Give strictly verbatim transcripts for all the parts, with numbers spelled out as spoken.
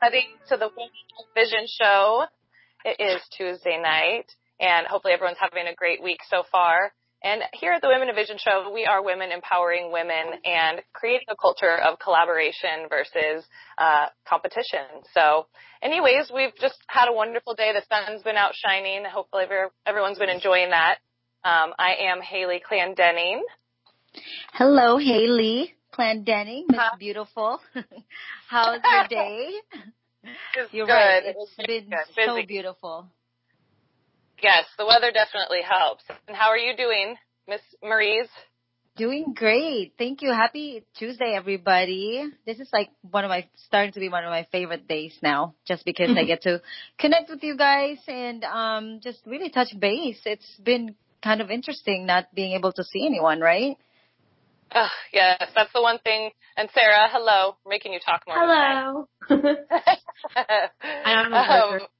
heading to the Women Vision show. It is Tuesday night, and hopefully everyone's having a great week so far. And here at the Women of Vision show, we are women empowering women and creating a culture of collaboration versus uh, competition. So anyways, we've just had a wonderful day. The sun's been out shining. Hopefully everyone's been enjoying that. Um, I am Haley Clendenning. Hello, Haley Clendenning, Miss Huh? Beautiful. How's your day? It's You're good. right. It's it's been good. so beautiful. Yes, the weather definitely helps. And how are you doing, Miss Maurice? Doing great. Thank you. Happy Tuesday, everybody. This is like one of my, starting to be one of my favorite days now, just because I get to connect with you guys and um just really touch base. It's been kind of interesting not being able to see anyone, right? Oh, yes, that's the one thing. And Sarah, hello. We're making you talk more. Hello. I'm a um,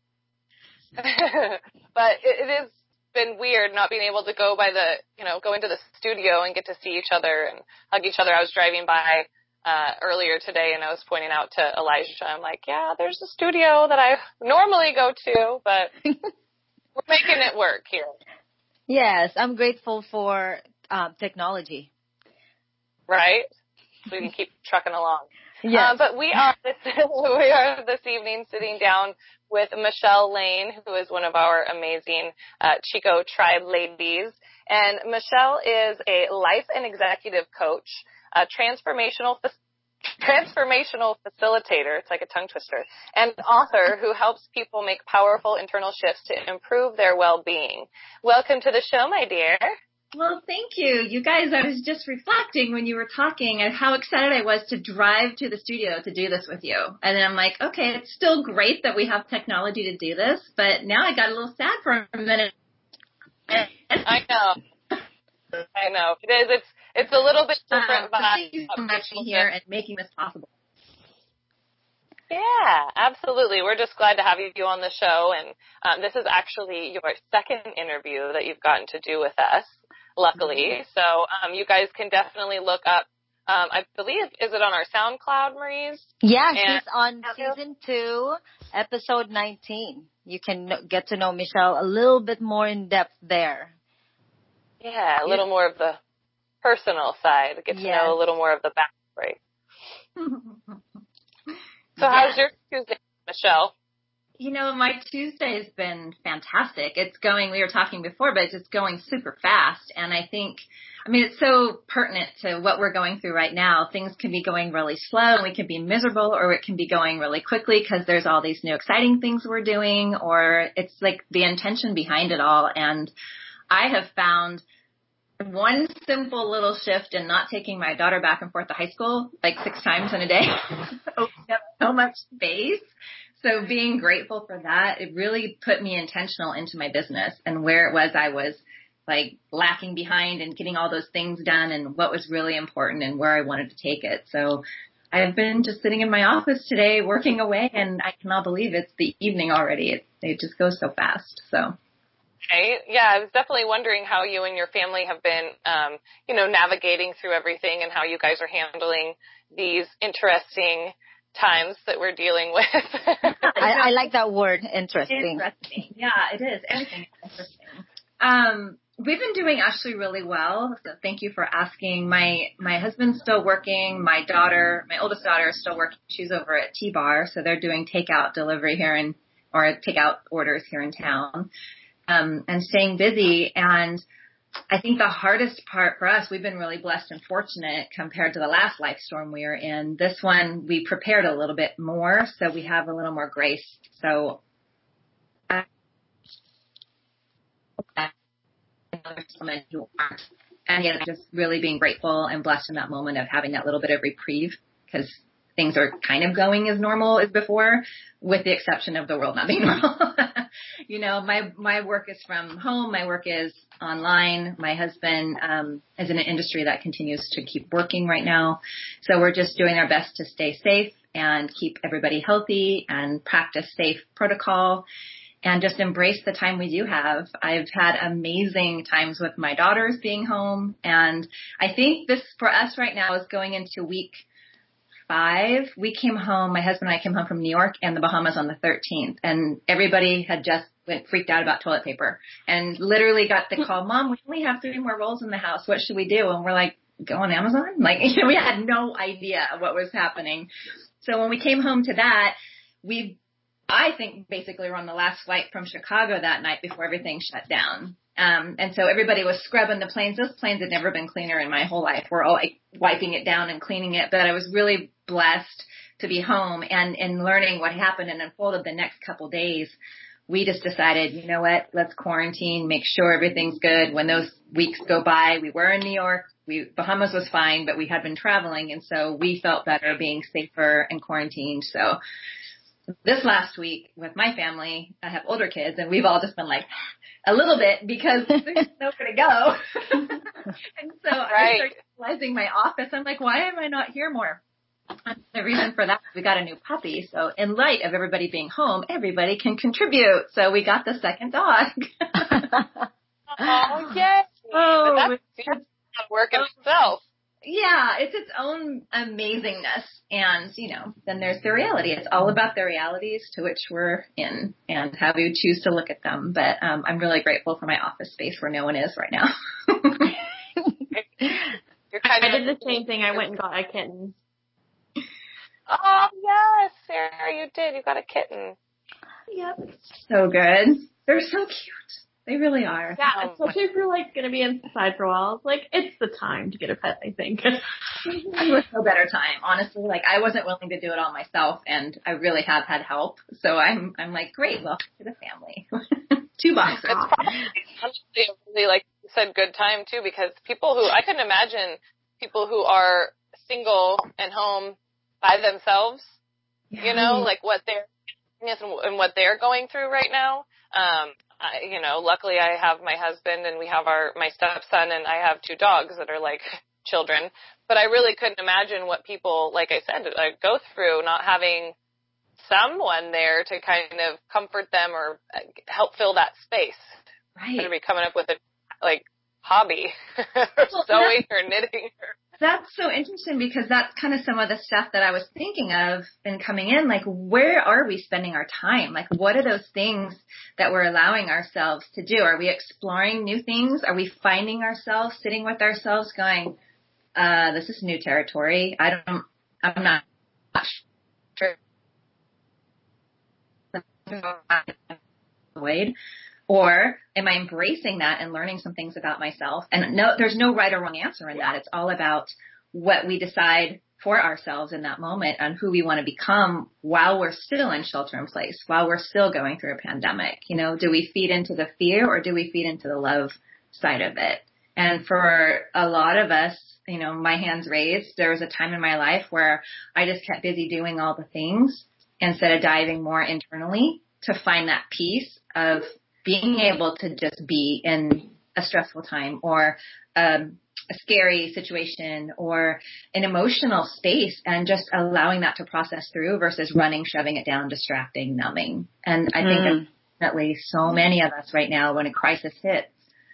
but it, it has been weird not being able to go by the, you know, go into the studio and get to see each other and hug each other. I was driving by uh, earlier today and I was pointing out to Elijah, I'm like, yeah, there's a studio that I normally go to, but we're making it work here. Yes, I'm grateful for um, technology. Right? So we can keep trucking along. Yes. Uh, but we are, this, we are this evening sitting down with Michelle Lane, who is one of our amazing uh, Chico Tribe ladies. And Michelle is a life and executive coach, a transformational transformational facilitator, it's like a tongue twister, and author who helps people make powerful internal shifts to improve their well-being. Welcome to the show, my dear. Well, thank you. You guys, I was just reflecting when you were talking and how excited I was to drive to the studio to do this with you. And then I'm like, okay, it's still great that we have technology to do this, but now I got a little sad for a minute. I know. I know. It is. It's it's a little bit different. Um, but thank you so much for here and making this possible. Yeah, absolutely. We're just glad to have you on the show. And um, this is actually your second interview that you've gotten to do with us, luckily. So um, you guys can definitely look up, um, I believe, is it on our SoundCloud, Maurice? Yeah, and she's on season two, episode nineteen. You can get to know Michelle a little bit more in depth there. Yeah, a little more of the personal side. Get to yes. know a little more of the backstory. So how's your Tuesday, Michelle? You know, my Tuesday has been fantastic. It's going, we were talking before, but it's just going super fast. And I think, I mean, it's so pertinent to what we're going through right now. Things can be going really slow and we can be miserable, or it can be going really quickly because there's all these new exciting things we're doing, or it's like the intention behind it all. And I have found one simple little shift in not taking my daughter back and forth to high school like six times in a day opened up so much space. So being grateful for that, it really put me intentional into my business and where it was I was like lacking behind and getting all those things done and what was really important and where I wanted to take it. So I've been just sitting in my office today working away, and I cannot believe it's the evening already. It, it just goes so fast. So. Right. Yeah, I was definitely wondering how you and your family have been, um, you know, navigating through everything and how you guys are handling these interesting times that we're dealing with. I, I like that word, interesting. Interesting. Yeah, it is. Everything is interesting. Um, we've been doing actually really well. So thank you for asking. My my husband's still working. My daughter, my oldest daughter, is still working. She's over at T-Bar, so they're doing takeout delivery here in, or takeout orders here in town. Um, and staying busy. And I think the hardest part for us, we've been really blessed and fortunate compared to the last life storm we were in. This one, we prepared a little bit more, so we have a little more grace. So I who aren't, and yet just really being grateful and blessed in that moment of having that little bit of reprieve, because things are kind of going as normal as before, with the exception of the world not being normal. You know, my, my work is from home. My work is online. My husband um, is in an industry that continues to keep working right now. So we're just doing our best to stay safe and keep everybody healthy and practice safe protocol and just embrace the time we do have. I've had amazing times with my daughters being home. And I think this for us right now is going into week five, we came home, my husband and I came home from New York and the Bahamas on the thirteenth, and everybody had just went freaked out about toilet paper and literally got the call, Mom, we only have three more rolls in the house. What should we do? And we're like, go on Amazon? Like, you know, we had no idea what was happening. So when we came home to that, we, I think basically were on the last flight from Chicago that night before everything shut down. Um, and so everybody was scrubbing the planes. Those planes had never been cleaner in my whole life. We're all like wiping it down and cleaning it. But I was really blessed to be home and, and learning what happened and unfolded the next couple days. We just decided, you know what, let's quarantine, make sure everything's good. When those weeks go by, we were in New York. We, Bahamas was fine, but we had been traveling. And so we felt better being safer and quarantined. So this last week with my family, I have older kids, and we've all just been like a little bit because there's nowhere to go. And so right. I started utilizing my office. I'm like, why am I not here more? And the reason for that, we got a new puppy. So in light of everybody being home, everybody can contribute. So we got the second dog. Oh, yes. Oh, but that's work in itself. Yeah, it's its own amazingness. And, you know, then there's the reality. It's all about the realities to which we're in and how we choose to look at them. But um, I'm really grateful for my office space where no one is right now. You're kind I of did the same thing. I went and got a kitten. Oh, yes, Sarah, you did. You got a kitten. Yep. So good. They're so cute. They really are. Yeah, especially if you're, like, going to be inside for a while. It's like, it's the time to get a pet, I think. There was no better time, honestly. Like, I wasn't willing to do it all myself, and I really have had help. So I'm I'm like, great, welcome to the family. Two boxes. It's probably honestly a really, like you said, good time, too, because people who, I couldn't imagine people who are single and home by themselves, yeah. you know, like what they're and what they're going through right now. Um, I, you know, luckily I have my husband and we have our my stepson and I have two dogs that are like children. But I really couldn't imagine what people, like I said, like, go through not having someone there to kind of comfort them or help fill that space. Right. To be coming up with a like hobby, or well, sewing or knitting. That's so interesting because that's kind of some of the stuff that I was thinking of in coming in. Like, where are we spending our time? Like, what are those things that we're allowing ourselves to do? Are we exploring new things? Are we finding ourselves sitting with ourselves going, uh, this is new territory. I don't, I'm not sure. Or am I embracing that and learning some things about myself? And no, there's no right or wrong answer in that. It's all about what we decide for ourselves in that moment and who we want to become while we're still in shelter in place, while we're still going through a pandemic. You know, do we feed into the fear or do we feed into the love side of it? And for a lot of us, you know, my hands raised, there was a time in my life where I just kept busy doing all the things instead of diving more internally to find that peace of being able to just be in a stressful time or um, a scary situation or an emotional space and just allowing that to process through versus running, shoving it down, distracting, numbing. And I think mm. definitely so many of us right now, when a crisis hits,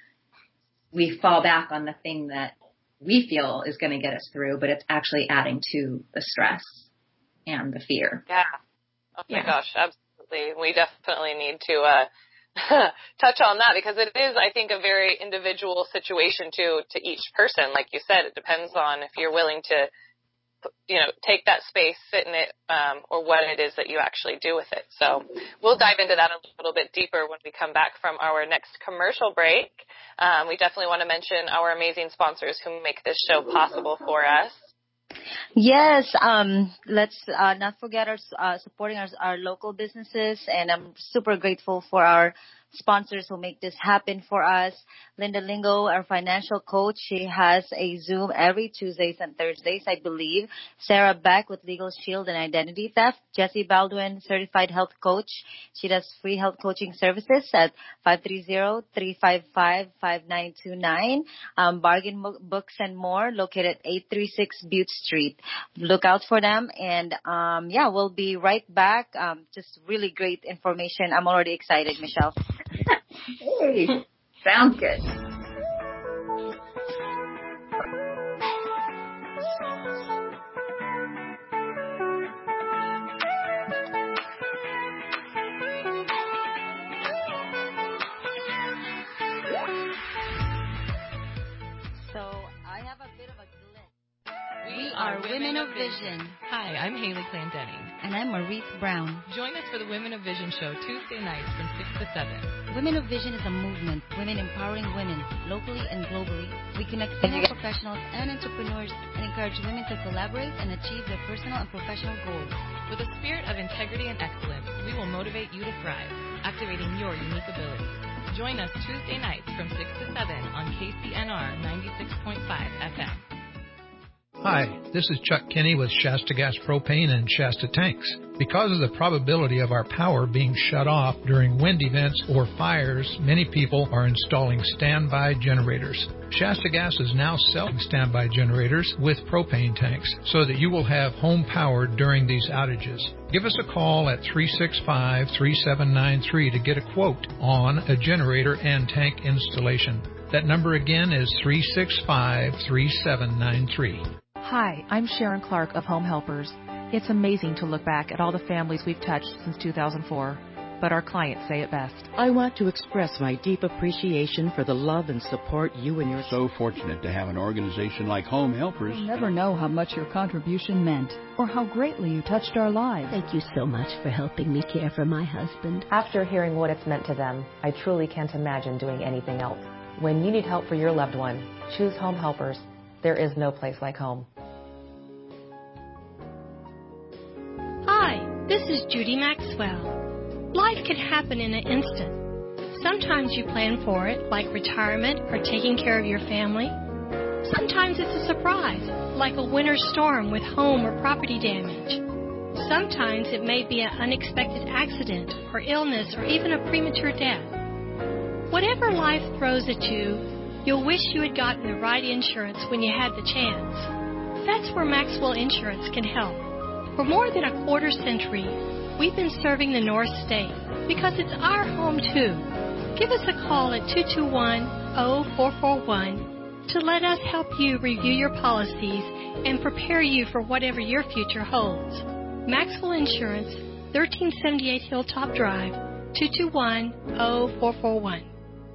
we fall back on the thing that we feel is going to get us through, but it's actually adding to the stress and the fear. Yeah. Oh my yeah. gosh, absolutely. We definitely need to uh touch on that because it is, I think, a very individual situation to to each person. Like you said, it depends on if you're willing to, you know, take that space, sit in it, um, or what it is that you actually do with it. So we'll dive into that a little bit deeper when we come back from our next commercial break. Um, we definitely want to mention our amazing sponsors who make this show possible for us. Yes, um, let's uh, not forget our uh, supporting our, our local businesses, and I'm super grateful for our sponsors who make this happen for us. Linda Lingo, our financial coach, she has a Zoom every Tuesdays and Thursdays, I believe. Sarah Beck with Legal Shield and Identity Theft. Jessie Baldwin, certified health coach. She does free health coaching services at five three zero, three five five, five nine two nine. Um, Bargain Books and More, located at eight three six Butte Street. Look out for them. And, um, yeah, we'll be right back. Um, just really great information. I'm already excited, Michelle. Hey, sounds good. I have a bit of a glitch. We are Women of Vision. Hi, I'm Haley Clendenning. And I'm Maurice Brown. Join us for the Women of Vision show Tuesday nights from six to seven. Women of Vision is a movement, women empowering women, locally and globally. We connect female professionals and entrepreneurs and encourage women to collaborate and achieve their personal and professional goals. With a spirit of integrity and excellence, we will motivate you to thrive, activating your unique abilities. Join us Tuesday nights from six to seven on K C N R ninety-six point five F M. Hi, this is Chuck Kinney with Shasta Gas Propane and Shasta Tanks. Because of the probability of our power being shut off during wind events or fires, many people are installing standby generators. Shasta Gas is now selling standby generators with propane tanks so that you will have home power during these outages. Give us a call at three six five, three seven nine three to get a quote on a generator and tank installation. That number again is three six five, three seven nine three. Hi, I'm Sharon Clark of Home Helpers. It's amazing to look back at all the families we've touched since two thousand four, but our clients say it best. I want to express my deep appreciation for the love and support you and your... So fortunate to have an organization like Home Helpers. You'll never know how much your contribution meant or how greatly you touched our lives. Thank you so much for helping me care for my husband. After hearing what it's meant to them, I truly can't imagine doing anything else. When you need help for your loved one, choose Home Helpers. There is no place like home. Hi, this is Judy Maxwell. Life can happen in an instant. Sometimes you plan for it, like retirement or taking care of your family. Sometimes it's a surprise, like a winter storm with home or property damage. Sometimes it may be an unexpected accident or illness or even a premature death. Whatever life throws at you, you'll wish you had gotten the right insurance when you had the chance. That's where Maxwell Insurance can help. For more than a quarter century, we've been serving the North State because it's our home too. Give us a call at two two one, zero four four one to let us help you review your policies and prepare you for whatever your future holds. Maxwell Insurance, thirteen seventy-eight Hilltop Drive, two two one, zero four four one.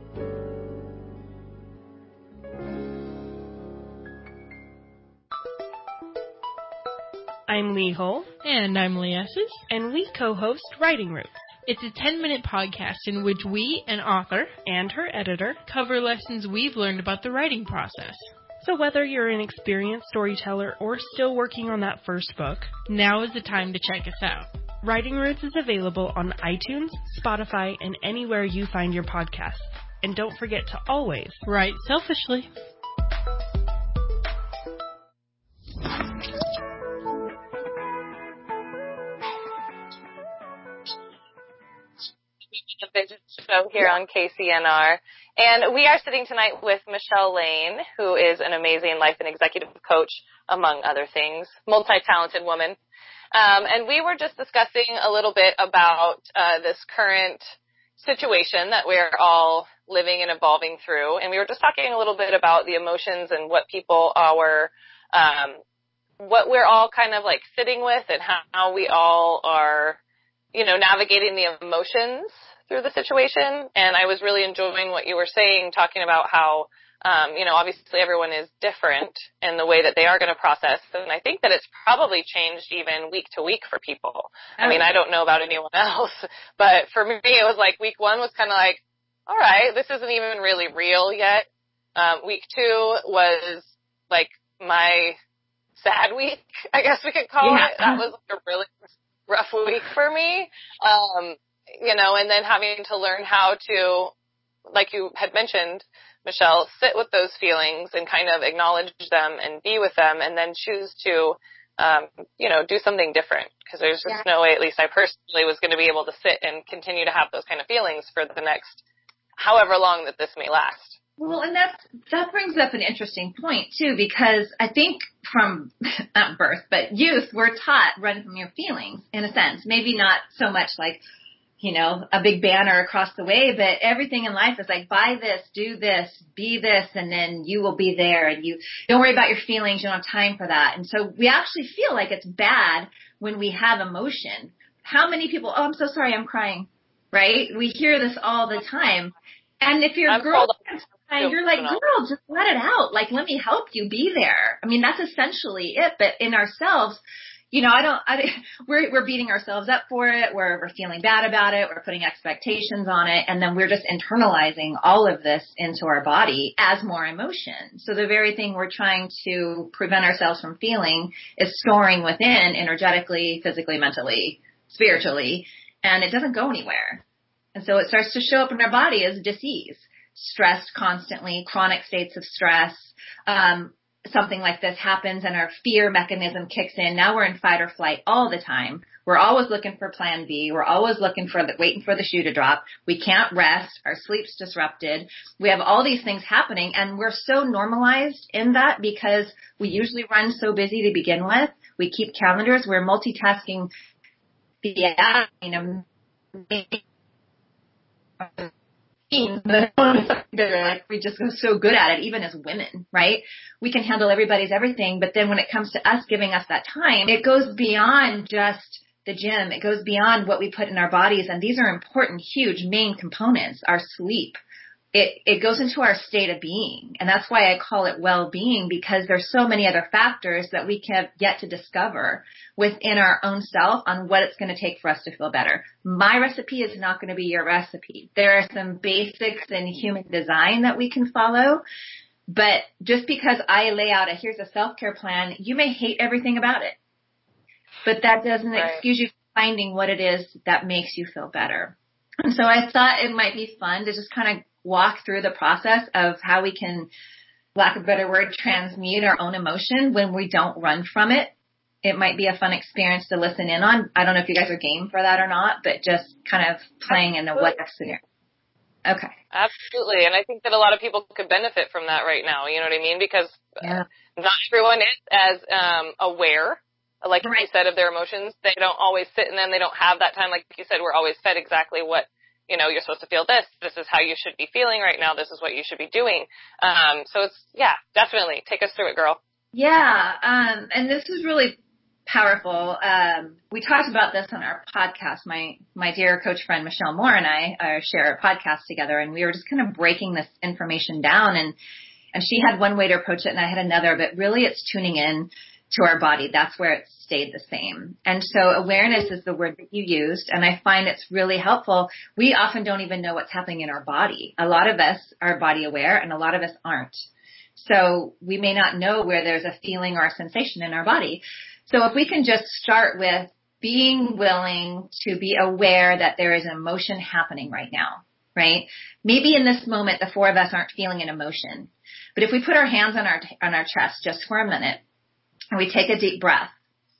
I'm Lee Hull. And I'm Lee Esses. And we co-host Writing Roots. It's a ten-minute podcast in which we, an author, and her editor, cover lessons we've learned about the writing process. So whether you're an experienced storyteller or still working on that first book, now is the time to check us out. Writing Roots is available on iTunes, Spotify, and anywhere you find your podcasts. And don't forget to always write selfishly. The Vision Show here on K C N R. And we are sitting tonight with Michelle Lane, who is an amazing life and executive coach, among other things, multi-talented woman. Um, and we were just discussing a little bit about uh, this current situation that we're all living and evolving through. And we were just talking a little bit about the emotions and what people are, um, what we're all kind of like sitting with and how, how we all are, you know, navigating the emotions through the situation. And I was really enjoying what you were saying, talking about how, um, you know, obviously everyone is different in the way that they are going to process. And I think that it's probably changed even week to week for people. I mean, I don't know about anyone else, but for me, it was like week one was kind of like, all right, this isn't even really real yet. Um, week two was like my sad week, I guess we could call yeah. it. That was like a really rough week for me. Um, you know, and then having to learn how to, like you had mentioned, Michelle, sit with those feelings and kind of acknowledge them and be with them and then choose to, um, you know, do something different. Because there's just yeah. no way, at least I personally was going to be able to sit and continue to have those kind of feelings for the next however long that this may last. Well, and that's, that brings up an interesting point, too, because I think from, not birth, but youth, we're taught run from your feelings, in a sense. Maybe not so much like, you know, a big banner across the way, but everything in life is like, buy this, do this, be this, and then you will be there, and you don't worry about your feelings, you don't have time for that. And so we actually feel like it's bad when we have emotion. How many people, oh, I'm so sorry, I'm crying, right? We hear this all the time. And if you're a girl, And you're like, girl, just let it out. Like, let me help you be there. I mean, that's essentially it. But in ourselves, you know, I don't, I, we're, we're beating ourselves up for it. We're, we're feeling bad about it. We're putting expectations on it. And then we're just internalizing all of this into our body as more emotion. So the very thing we're trying to prevent ourselves from feeling is storing within energetically, physically, mentally, spiritually, and it doesn't go anywhere. And so it starts to show up in our body as disease, stressed constantly, chronic states of stress, um, something like this happens and our fear mechanism kicks in. Now we're in fight or flight all the time. We're always looking for plan B. We're always looking for the, waiting for the shoe to drop. We can't rest. Our sleep's disrupted. We have all these things happening and we're so normalized in that because we usually run so busy to begin with. We keep calendars. We're multitasking. Yeah, you know, like we just go so good at it, even as women, right? We can handle everybody's everything, but then when it comes to us giving us that time, it goes beyond just the gym. It goes beyond what we put in our bodies, and these are important, huge, main components. Our sleep. It, it goes into our state of being, and that's why I call it well-being, because there's so many other factors that we have yet to discover within our own self on what it's going to take for us to feel better. My recipe is not going to be your recipe. There are some basics in human design that we can follow, but just because I lay out a here's a self-care plan, you may hate everything about it, but that doesn't right. excuse you from finding what it is that makes you feel better. And so I thought it might be fun to just kind of walk through the process of how we can, lack of a better word, transmute our own emotion when we don't run from it. It might be a fun experience to listen in on. I don't know if you guys are game for that or not, but just kind of playing in the what if scenario. Okay. Absolutely. And I think that a lot of people could benefit from that right now. You know what I mean? Because yeah. not everyone is as um, aware, like right. you said, of their emotions. They don't always sit in them. They don't have that time. Like you said, we're always fed exactly what, you know, you're supposed to feel this. This is how you should be feeling right now. This is what you should be doing. Um, so it's, yeah, definitely. Take us through it, girl. Yeah. Um, and this is really powerful. Um, we talked about this on our podcast. My, my dear coach friend, Michelle Moore, and I uh, share a podcast together, and we were just kind of breaking this information down, and, and she had one way to approach it and I had another, but really it's tuning in to our body. That's where it stayed the same. And so awareness is the word that you used, and I find it's really helpful. We often don't even know what's happening in our body. A lot of us are body aware, and a lot of us aren't. So we may not know where there's a feeling or a sensation in our body. So if we can just start with being willing to be aware that there is an emotion happening right now, right? Maybe in this moment, the four of us aren't feeling an emotion. But if we put our hands on our on our chest just for a minute, and we take a deep breath,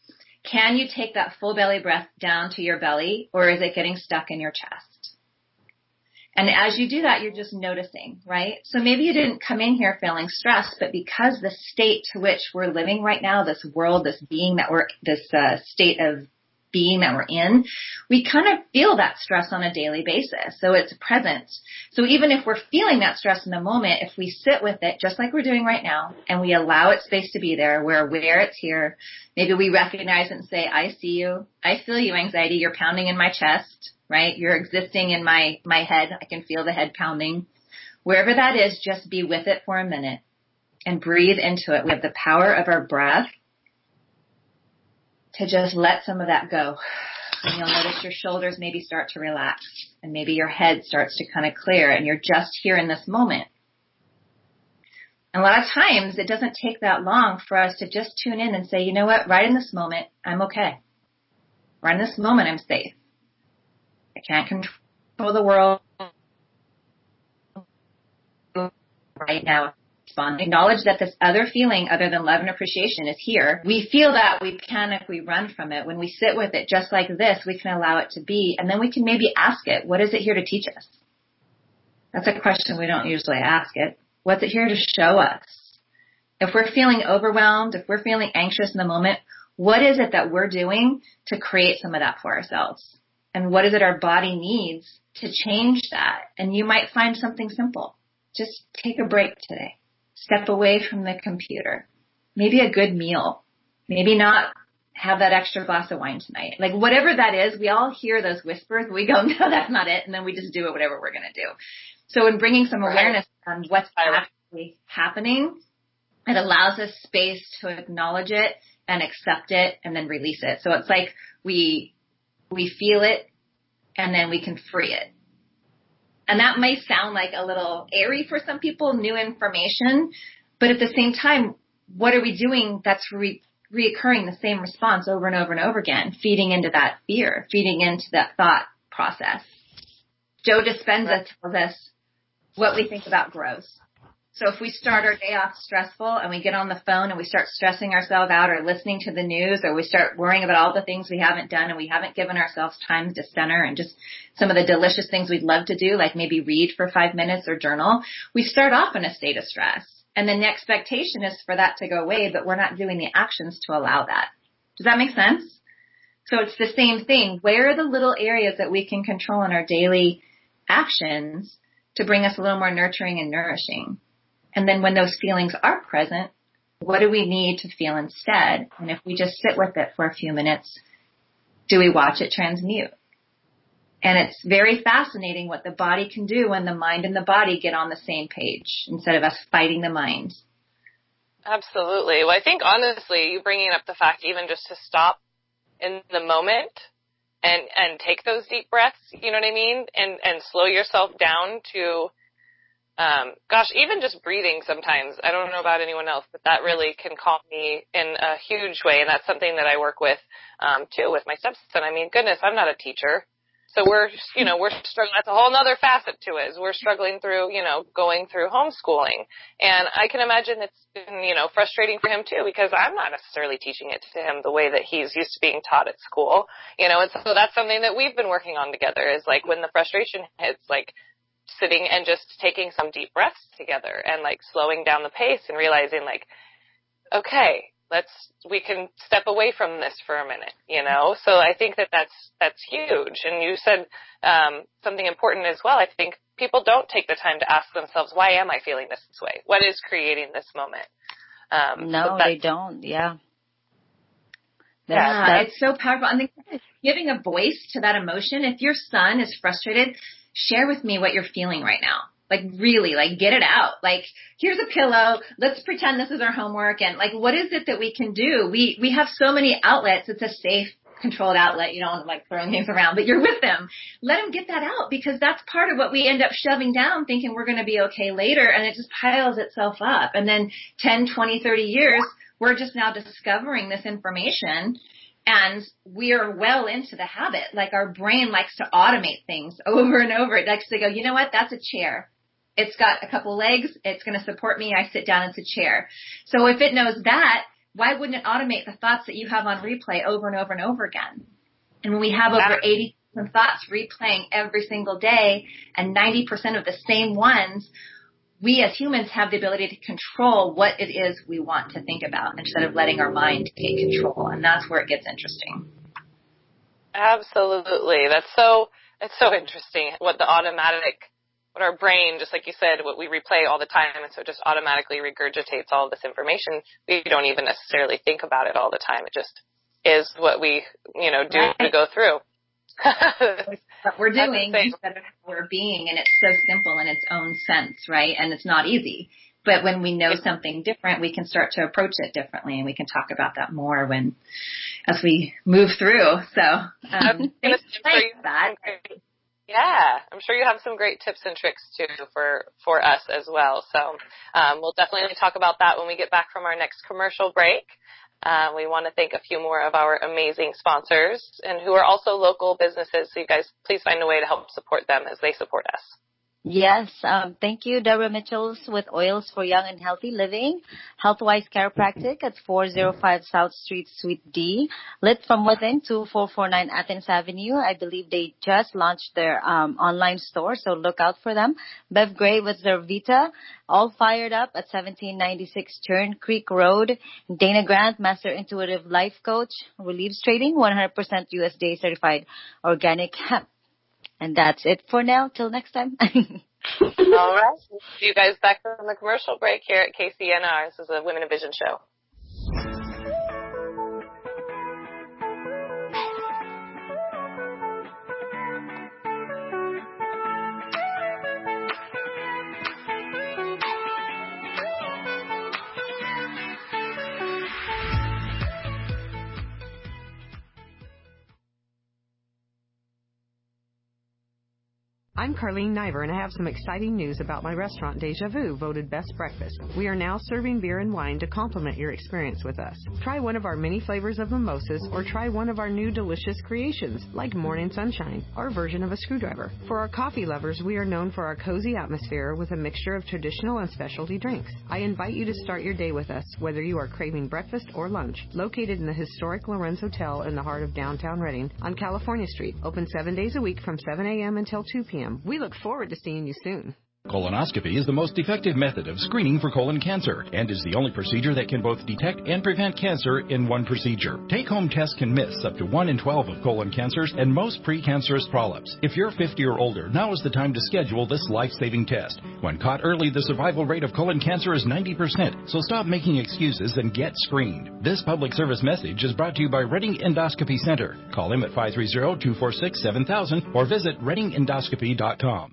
can you take that full belly breath down to your belly, or is it getting stuck in your chest? And as you do that, you're just noticing, right? So maybe you didn't come in here feeling stressed, but because the state to which we're living right now, this world, this being that we're, this uh, state of being that we're in, we kind of feel that stress on a daily basis. So it's present. So even if we're feeling that stress in the moment, if we sit with it, just like we're doing right now, and we allow it space to be there, we're aware it's here. Maybe we recognize it and say, I see you. I feel you, anxiety. You're pounding in my chest, right? You're existing in my, my head. I can feel the head pounding. Wherever that is, just be with it for a minute and breathe into it. We have the power of our breath to just let some of that go. And you'll notice your shoulders maybe start to relax, and maybe your head starts to kind of clear, and you're just here in this moment. And a lot of times it doesn't take that long for us to just tune in and say, you know what, right in this moment, I'm okay. Right in this moment, I'm safe. I can't control the world right now. Acknowledge that this other feeling other than love and appreciation is here. We feel that, we panic, we run from it. When we sit with it just like this, we can allow it to be, and then we can maybe ask it, what is it here to teach us? That's a question we don't usually ask it. What's it here to show us? If we're feeling overwhelmed, if we're feeling anxious in the moment, what is it that we're doing to create some of that for ourselves? And what is it our body needs to change that? And you might find something simple. Just take a break today. Step away from the computer. Maybe a good meal. Maybe not have that extra glass of wine tonight. Like whatever that is, we all hear those whispers. We go, no, that's not it. And then we just do it, whatever we're going to do. So in bringing some awareness on what's actually happening, it allows us space to acknowledge it and accept it and then release it. So it's like we we feel it and then we can free it. And that may sound like a little airy for some people, new information, but at the same time, what are we doing that's re- reoccurring the same response over and over and over again, feeding into that fear, feeding into that thought process. Joe Dispenza tells us what we think about grows. So if we start our day off stressful and we get on the phone and we start stressing ourselves out or listening to the news, or we start worrying about all the things we haven't done and we haven't given ourselves time to center and just some of the delicious things we'd love to do, like maybe read for five minutes or journal, we start off in a state of stress. And then the expectation is for that to go away, but we're not doing the actions to allow that. Does that make sense? So it's the same thing. Where are the little areas that we can control in our daily actions to bring us a little more nurturing and nourishing? And then when those feelings are present, what do we need to feel instead? And if we just sit with it for a few minutes, do we watch it transmute? And it's very fascinating what the body can do when the mind and the body get on the same page instead of us fighting the mind. Absolutely. Well, I think honestly, you bringing up the fact even just to stop in the moment and, and take those deep breaths, you know what I mean? And, and slow yourself down to, um, gosh, even just breathing sometimes. I don't know about anyone else, but that really can calm me in a huge way. And that's something that I work with, um, too, with my stepson. I mean, goodness, I'm not a teacher. So we're, you know, we're struggling. That's a whole other facet to it. Is we're struggling through, you know, going through homeschooling. And I can imagine it's been, you know, frustrating for him too, because I'm not necessarily teaching it to him the way that he's used to being taught at school, you know, and so that's something that we've been working on together is like when the frustration hits, like sitting and just taking some deep breaths together and like slowing down the pace and realizing like, okay, let's, we can step away from this for a minute, you know? So I think that that's, that's huge. And you said, um, something important as well. I think people don't take the time to ask themselves, why am I feeling this way? What is creating this moment? Um, no, so they don't. Yeah. That's, yeah, that's, it's so powerful. I think giving a voice to that emotion, if your son is frustrated, share with me what you're feeling right now. Like really, like get it out. Like here's a pillow. Let's pretend this is our homework. And like, what is it that we can do? We, we have so many outlets. It's a safe, controlled outlet. You don't like throwing things around, but you're with them. Let them get that out because that's part of what we end up shoving down thinking we're going to be okay later. And it just piles itself up. And then ten, twenty, thirty years, we're just now discovering this information. And we are well into the habit. Like our brain likes to automate things over and over. It likes to go, you know what? That's a chair. It's got a couple legs. It's going to support me. I sit down. It's a chair. So if it knows that, why wouldn't it automate the thoughts that you have on replay over and over and over again? And when we have over eighty thousand thoughts replaying every single day and ninety percent of the same ones, we as humans have the ability to control what it is we want to think about instead of letting our mind take control. And that's where it gets interesting. Absolutely. That's so, it's so interesting what the automatic, what our brain, just like you said, what we replay all the time, and so it just automatically regurgitates all of this information. We don't even necessarily think about it all the time. It just is what we, you know, do right. to go through. What we're doing instead of how we're being, and it's so simple in its own sense, right? And it's not easy. But when we know something different, we can start to approach it differently, and we can talk about that more when, as we move through. So, um, thanks for that. Yeah, I'm sure you have some great tips and tricks too for, for us as well. So um, we'll definitely talk about that when we get back from our next commercial break. Uh, we want to thank a few more of our amazing sponsors and who are also local businesses. So you guys please find a way to help support them as they support us. Yes, um, thank you, Deborah Mitchells with Oils for Young and Healthy Living, Healthwise Chiropractic at four oh five South Street, Suite D, Lit from Within, two four four nine Athens Avenue. I believe they just launched their um, online store, so look out for them. Bev Gray with Zervita, All Fired Up at seventeen ninety-six Churn Creek Road. Dana Grant, Master Intuitive Life Coach, Relieves Trading, one hundred percent U S D A certified organic hemp. And that's it for now. Till next time. All right. See you guys back from the commercial break here at K C N R. This is a Women in Vision show. I'm Carlene Niver, and I have some exciting news about my restaurant, Deja Vu, voted Best Breakfast. We are now serving beer and wine to complement your experience with us. Try one of our many flavors of mimosas, or try one of our new delicious creations, like Morning Sunshine, our version of a screwdriver. For our coffee lovers, we are known for our cozy atmosphere with a mixture of traditional and specialty drinks. I invite you to start your day with us, whether you are craving breakfast or lunch. Located in the historic Lorenz Hotel in the heart of downtown Redding on California Street. Open seven days a week from seven a.m. until two p.m. We look forward to seeing you soon. Colonoscopy is the most effective method of screening for colon cancer and is the only procedure that can both detect and prevent cancer in one procedure. Take-home tests can miss up to one in twelve of colon cancers and most precancerous polyps. If you're fifty or older, now is the time to schedule this life-saving test. When caught early, the survival rate of colon cancer is ninety percent, so stop making excuses and get screened. This public service message is brought to you by Redding Endoscopy Center. Call him at five three zero, two four six, seven thousand or visit redding endoscopy dot com.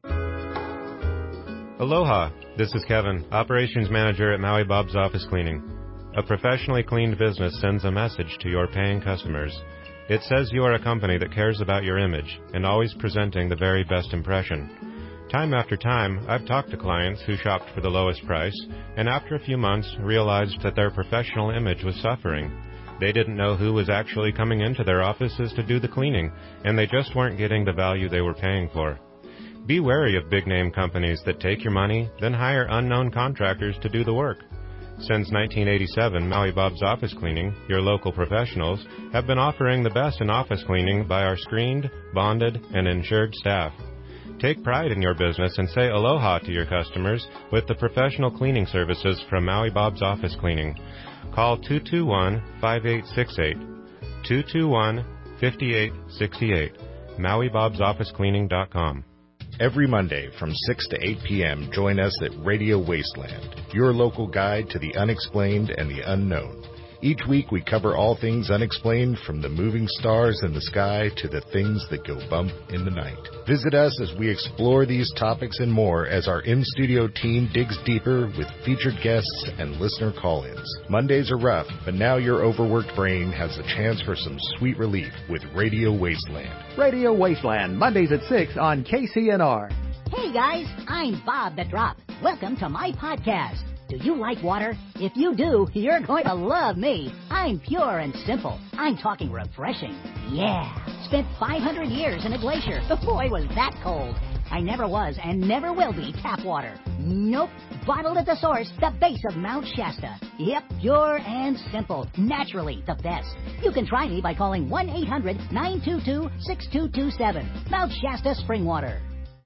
Aloha, this is Kevin, Operations Manager at Maui Bob's Office Cleaning. A professionally cleaned business sends a message to your paying customers. It says you are a company that cares about your image and always presenting the very best impression. Time after time, I've talked to clients who shopped for the lowest price and after a few months realized that their professional image was suffering. They didn't know who was actually coming into their offices to do the cleaning, and they just weren't getting the value they were paying for. Be wary of big-name companies that take your money, then hire unknown contractors to do the work. Since nineteen eighty-seven, Maui Bob's Office Cleaning, your local professionals, have been offering the best in office cleaning by our screened, bonded, and insured staff. Take pride in your business and say aloha to your customers with the professional cleaning services from Maui Bob's Office Cleaning. Call two two one, five eight six eight, two two one, five eight six eight, maui bobs office cleaning dot com. Every Monday from six to eight p.m., join us at Radio Wasteland, your local guide to the unexplained and the unknown. Each week we cover all things unexplained, from the moving stars in the sky to the things that go bump in the night. Visit us as we explore these topics and more as our in-studio team digs deeper with featured guests and listener call-ins. Mondays are rough, but now your overworked brain has a chance for some sweet relief with Radio Wasteland. Radio Wasteland, Mondays at six on K C N R. Hey guys, I'm Bob the Drop. Welcome to my podcast. Do you like water? If you do, you're going to love me. I'm pure and simple. I'm talking refreshing. Yeah. Spent five hundred years in a glacier before I was that cold. I never was and never will be tap water. Nope. Bottled at the source, the base of Mount Shasta. Yep, pure and simple. Naturally the best. You can try me by calling one eight hundred, nine two two, six two two seven. Mount Shasta Spring Water.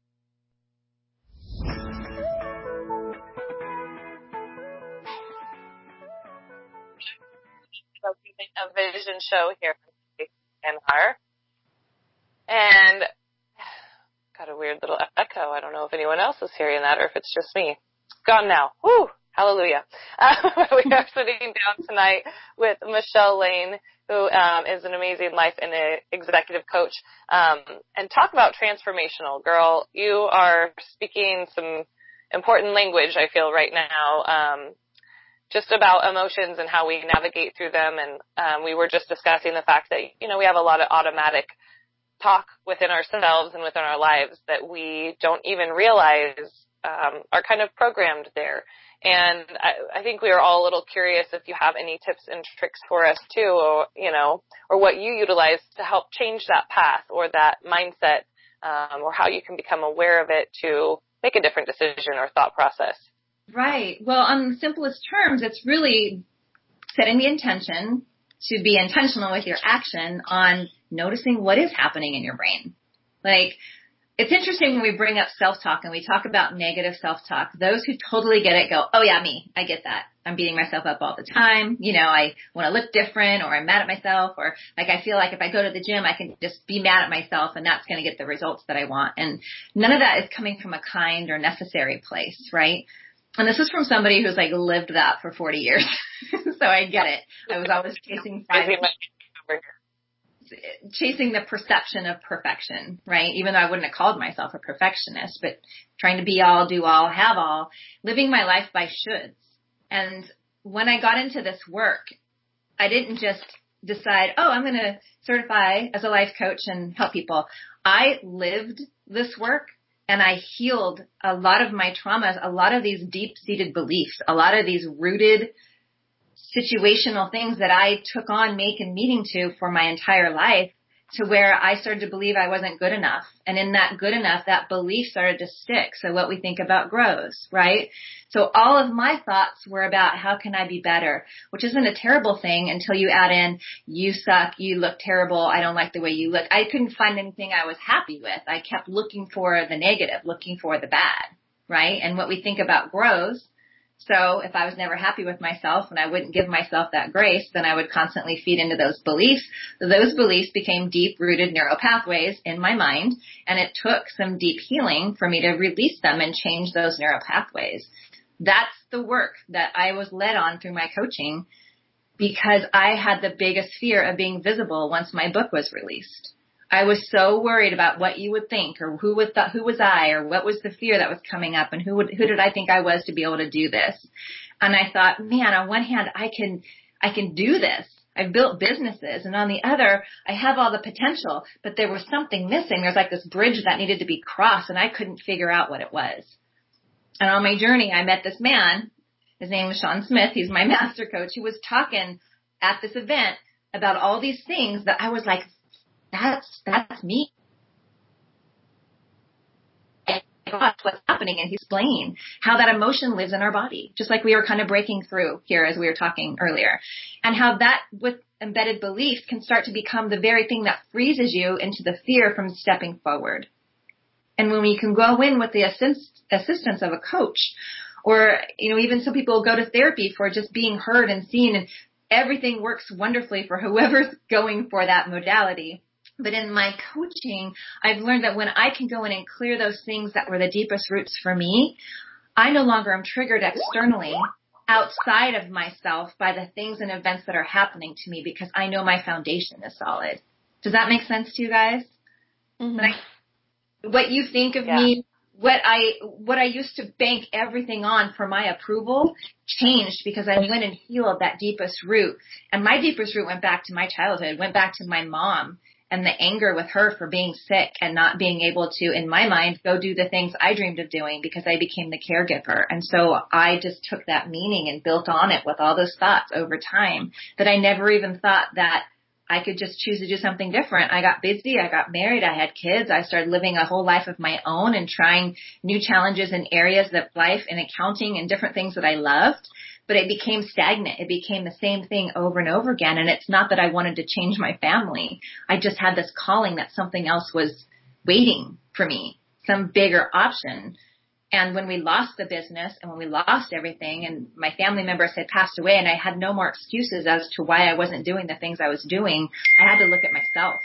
A vision show here in N R. And got a weird little echo. I don't know if anyone else is hearing that or if it's just me. Gone now. Woo! Hallelujah. Uh, we are sitting down tonight with Michelle Lane, who um, is an amazing life and a executive coach, um, and talk about transformational. Girl, you are speaking some important language, I feel, right now. Um, just about emotions and how we navigate through them. And um, we were just discussing the fact that, you know, we have a lot of automatic talk within ourselves and within our lives that we don't even realize um, are kind of programmed there. And I, I think we are all a little curious if you have any tips and tricks for us too, or, you know, or what you utilize to help change that path or that mindset, um, or how you can become aware of it to make a different decision or thought process. Right. Well, on the simplest terms, it's really setting the intention to be intentional with your action on noticing what is happening in your brain. Like, it's interesting when we bring up self-talk and we talk about negative self-talk. Those who totally get it go, oh yeah, me, I get that. I'm beating myself up all the time. You know, I want to look different, or I'm mad at myself, or like I feel like if I go to the gym, I can just be mad at myself and that's going to get the results that I want. And none of that is coming from a kind or necessary place, right? And this is from somebody who's like lived that for forty years. So I get it. I was always chasing five, chasing the perception of perfection, right? Even though I wouldn't have called myself a perfectionist, but trying to be all, do all, have all, living my life by shoulds. And when I got into this work, I didn't just decide, oh, I'm going to certify as a life coach and help people. I lived this work and I healed a lot of my traumas, a lot of these deep-seated beliefs, a lot of these rooted situational things that I took on making meeting to for my entire life, to where I started to believe I wasn't good enough. And in that good enough, that belief started to stick. So what we think about grows, right? So all of my thoughts were about how can I be better, which isn't a terrible thing until you add in, you suck, you look terrible, I don't like the way you look. I couldn't find anything I was happy with. I kept looking for the negative, looking for the bad, right? And what we think about grows. So if I was never happy with myself and I wouldn't give myself that grace, then I would constantly feed into those beliefs. Those beliefs became deep-rooted neural pathways in my mind, and it took some deep healing for me to release them and change those neural pathways. That's the work that I was led on through my coaching, because I had the biggest fear of being visible once my book was released. I was so worried about what you would think, or who was th- who was I, or what was the fear that was coming up, and who would, who did I think I was to be able to do this? And I thought, man, on one hand, I can I can do this. I've built businesses, and on the other, I have all the potential, but there was something missing. There's like this bridge that needed to be crossed, and I couldn't figure out what it was. And on my journey, I met this man. His name was Sean Smith. He's my master coach. He was talking at this event about all these things that I was like, That's, that's me. And gosh, what's happening? And he's explaining how that emotion lives in our body, just like we were kind of breaking through here as we were talking earlier, and how that with embedded beliefs can start to become the very thing that freezes you into the fear from stepping forward. And when we can go in with the assist, assistance of a coach, or, you know, even some people go to therapy for just being heard and seen, and everything works wonderfully for whoever's going for that modality. But in my coaching, I've learned that when I can go in and clear those things that were the deepest roots for me, I no longer am triggered externally outside of myself by the things and events that are happening to me, because I know my foundation is solid. Does that make sense to you guys? Mm-hmm. I, what you think of yeah. me, what I what I used to bank everything on for my approval changed because I went and healed that deepest root. And my deepest root went back to my childhood, went back to my mom, and the anger with her for being sick and not being able to, in my mind, go do the things I dreamed of doing because I became the caregiver. And so I just took that meaning and built on it with all those thoughts over time that I never even thought that I could just choose to do something different. I got busy. I got married. I had kids. I started living a whole life of my own and trying new challenges in areas of life and accounting and different things that I loved. But it became stagnant. It became the same thing over and over again. And it's not that I wanted to change my family. I just had this calling that something else was waiting for me, some bigger option. And when we lost the business and when we lost everything and my family members had passed away and I had no more excuses as to why I wasn't doing the things I was doing, I had to look at myself.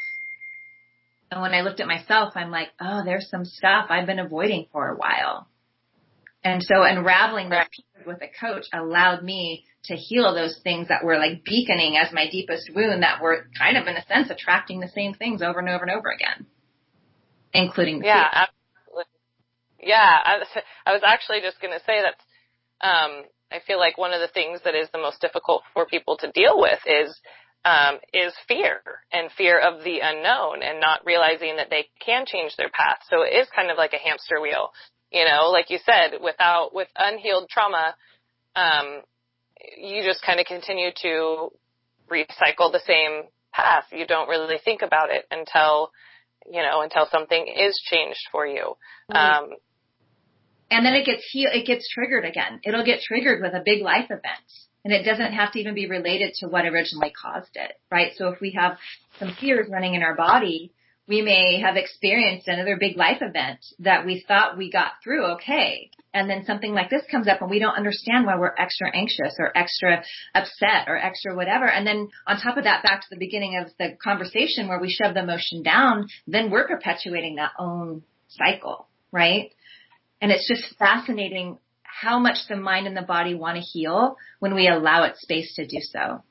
And when I looked at myself, I'm like, oh, there's some stuff I've been avoiding for a while. And so unraveling those pieces with a coach allowed me to heal those things that were like beaconing as my deepest wound, that were kind of in a sense attracting the same things over and over and over again, including the yeah, fear. Absolutely. Yeah, I, I was actually just going to say that um, I feel like one of the things that is the most difficult for people to deal with is um, is fear and fear of the unknown and not realizing that they can change their path. So it is kind of like a hamster wheel. You know, like you said, without, with unhealed trauma, um, you just kind of continue to recycle the same path. You don't really think about it until, you know, until something is changed for you. Right. Um, and then it gets, he- it gets triggered again. It'll get triggered with a big life event. And it doesn't have to even be related to what originally caused it, right? So if we have some fears running in our body, we may have experienced another big life event that we thought we got through okay. And then something like this comes up and we don't understand why we're extra anxious or extra upset or extra whatever. And then on top of that, back to the beginning of the conversation where we shove the emotion down, then we're perpetuating that own cycle, right? And it's just fascinating how much the mind and the body want to heal when we allow it space to do so.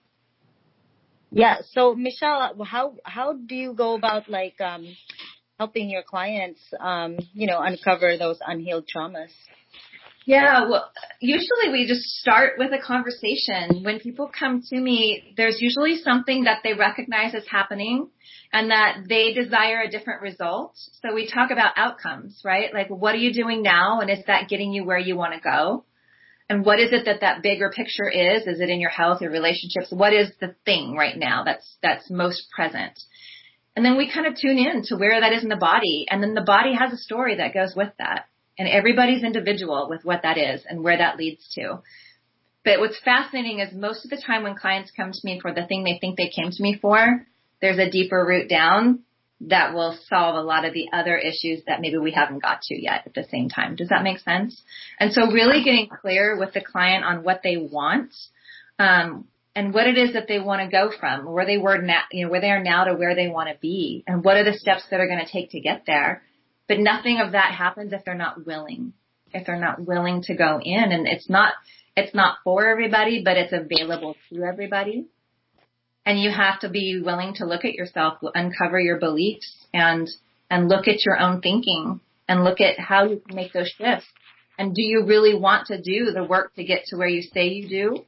Yeah. So Michelle, how how do you go about like um, helping your clients, um, you know, uncover those unhealed traumas? Yeah, well, usually we just start with a conversation. When people come to me, there's usually something that they recognize is happening and that they desire a different result. So we talk about outcomes, right? Like, what are you doing now, and is that getting you where you want to go? And what is it that that bigger picture is? Is it in your health, your relationships? What is the thing right now that's that's most present? And then we kind of tune in to where that is in the body, and then the body has a story that goes with that. And everybody's individual with what that is and where that leads to. But what's fascinating is most of the time when clients come to me for the thing they think they came to me for, there's a deeper root down that will solve a lot of the other issues that maybe we haven't got to yet at the same time. Does that make sense? And so really getting clear with the client on what they want, um, and what it is that they want to go from, where they were now, you know, where they are now to where they want to be, and what are the steps that are going to take to get there. But nothing of that happens if they're not willing, if they're not willing to go in. And it's not, it's not for everybody, but it's available to everybody. And you have to be willing to look at yourself, uncover your beliefs, and, and look at your own thinking and look at how you can make those shifts. And do you really want to do the work to get to where you say you do?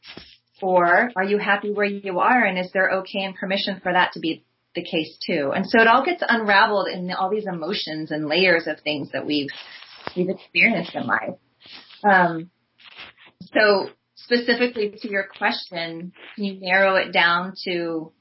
Or are you happy where you are? And is there okay and permission for that to be the case too? And so it all gets unraveled in all these emotions and layers of things that we've we've experienced in life. Um, so specifically to your question, can you narrow it down to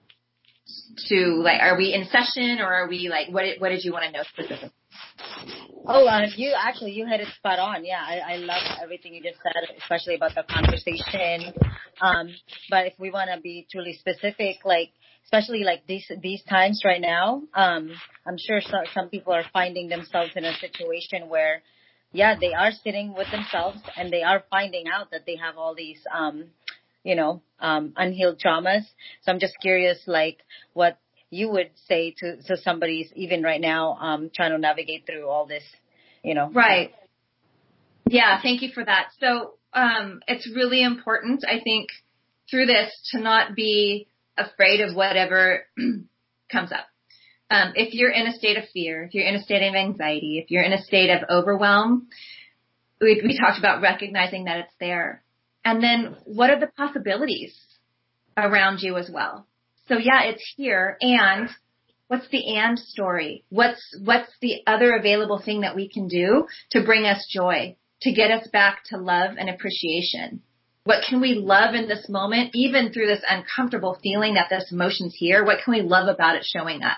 to like, are we in session, or are we like, what what did you want to know specifically? Oh, uh, you actually, you hit it spot on. Yeah, I, I love everything you just said, especially about the conversation. Um, but if we want to be truly specific, like, especially like these these times right now, um, I'm sure some, some people are finding themselves in a situation where, yeah, they are sitting with themselves and they are finding out that they have all these, um, you know, um, unhealed traumas. So I'm just curious, like, what you would say to, to somebody even right now, um, trying to navigate through all this, you know. Right. Yeah, thank you for that. So um, it's really important, I think, through this to not be afraid of whatever comes up. Um, if you're in a state of fear, if you're in a state of anxiety, if you're in a state of overwhelm, we, we talked about recognizing that it's there. And then what are the possibilities around you as well? So yeah, it's here, and what's the and story? What's what's the other available thing that we can do to bring us joy, to get us back to love and appreciation? What can we love in this moment, even through this uncomfortable feeling that this emotion's here? What can we love about it showing up?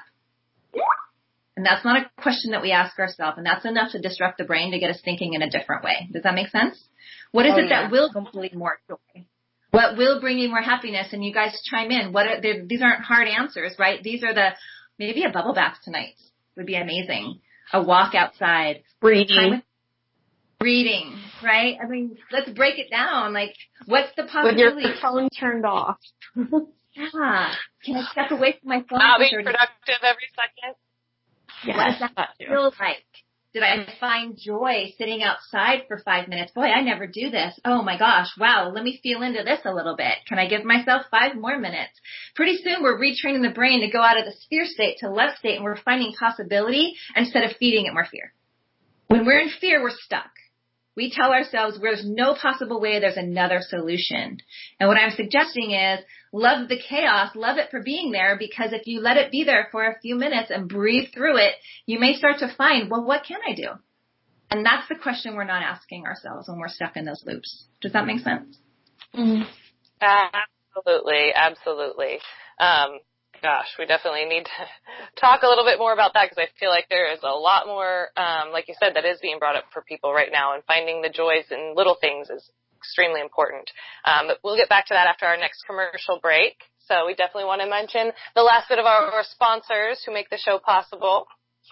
And that's not a question that we ask ourselves, and that's enough to disrupt the brain to get us thinking in a different way. Does that make sense? What is oh, it yeah. that will complete more joy? What will bring you more happiness? And you guys chime in. What are, these aren't hard answers, right? These are the, maybe a bubble bath tonight would be amazing. A walk outside. Reading. Reading, right? I mean, let's break it down. Like, what's the possibility? With your phone turned off. Yeah. Can I step away from my phone? Not being productive every second. Yes, what does that, that feel like? Did I find joy sitting outside for five minutes? Boy, I never do this. Oh my gosh, wow, let me feel into this a little bit. Can I give myself five more minutes? Pretty soon we're retraining the brain to go out of the fear state to love state, and we're finding possibility instead of feeding it more fear. When we're in fear, we're stuck. We tell ourselves there's no possible way, there's another solution. And what I'm suggesting is love the chaos, love it for being there, because if you let it be there for a few minutes and breathe through it, you may start to find, well, what can I do? And that's the question we're not asking ourselves when we're stuck in those loops. Does that make sense? Mm-hmm. Absolutely, absolutely. Um, Gosh, we definitely need to talk a little bit more about that, because I feel like there is a lot more, um, like you said, that is being brought up for people right now, and finding the joys in little things is extremely important. Um, but we'll get back to that after our next commercial break. So we definitely want to mention the last bit of our, our sponsors who make the show possible.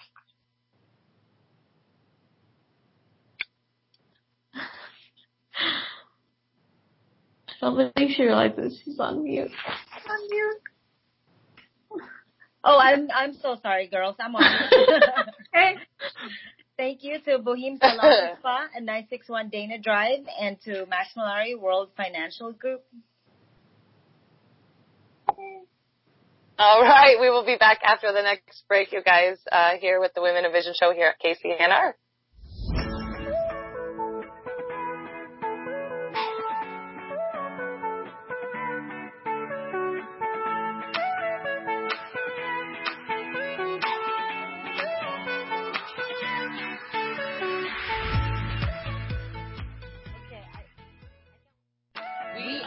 I don't think she realizes she's on mute. On mute. Oh, I'm I'm so sorry, girls. I'm on. Okay. Thank you to Bohem Salon Spa at nine sixty-one Dana Drive, and to Max Malari World Financial Group. All right, we will be back after the next break, you guys, uh, here with the Women of Vision show here at K C N R.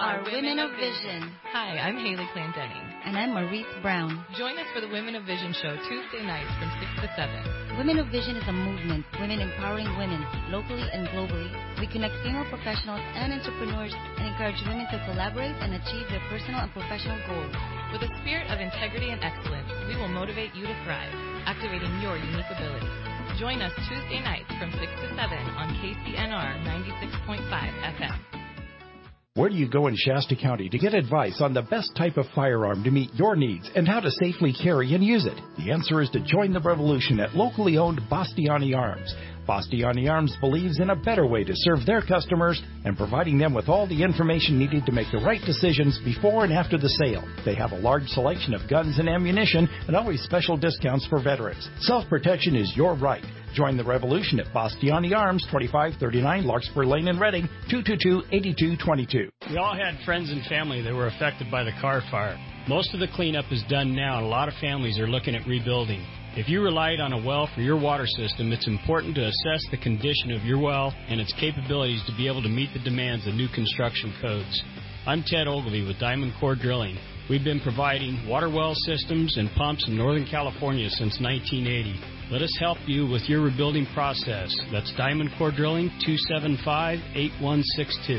are Women of Vision. Hi, I'm Haley Clendenning. And I'm Maurice Brown. Join us for the Women of Vision show Tuesday nights from six to seven. Women of Vision is a movement, women empowering women, locally and globally. We connect female professionals and entrepreneurs and encourage women to collaborate and achieve their personal and professional goals. With a spirit of integrity and excellence, we will motivate you to thrive, activating your unique abilities. Join us Tuesday nights from six to seven on K C N R ninety-six point five F M. Where do you go in Shasta County to get advice on the best type of firearm to meet your needs and how to safely carry and use it? The answer is to join the revolution at locally owned Bastiani Arms. Bastiani Arms believes in a better way to serve their customers and providing them with all the information needed to make the right decisions before and after the sale. They have a large selection of guns and ammunition and always special discounts for veterans. Self-protection is your right. Join the revolution at Bastiani Arms, twenty-five thirty-nine Larkspur Lane in Reading, two two two, eight two two two. We all had friends and family that were affected by the Carr fire. Most of the cleanup is done now, and a lot of families are looking at rebuilding. If you relied on a well for your water system, it's important to assess the condition of your well and its capabilities to be able to meet the demands of new construction codes. I'm Ted Ogilvie with Diamond Core Drilling. We've been providing water well systems and pumps in Northern California since nineteen eighty. Let us help you with your rebuilding process. That's Diamond Core Drilling, two seven five, eight one six two.